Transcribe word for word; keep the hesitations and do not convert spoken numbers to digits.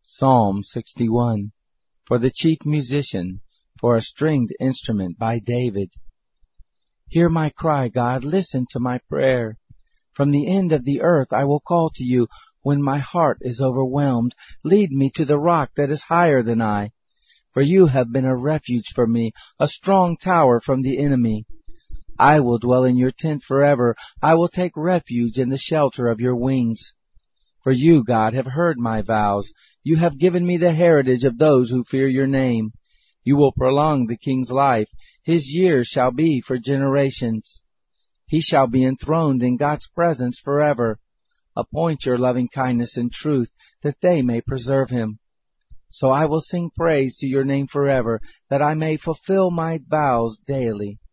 Psalm sixty-one. For the chief musician, for a stringed instrument, by David. Hear my cry, God, listen to my prayer. From the end of the earth I will call to you when my heart is overwhelmed. Lead me to the rock that is higher than I. For you have been a refuge for me, a strong tower from the enemy. I will dwell in your tent forever. I will take refuge in the shelter of your wings. For you, God, have heard my vows. You have given me the heritage of those who fear your name. You will prolong the king's life. His years shall be for generations. He shall be enthroned in God's presence forever. Appoint your loving kindness and truth, that they may preserve him. So I will sing praise to your name forever, that I may fulfill my vows daily.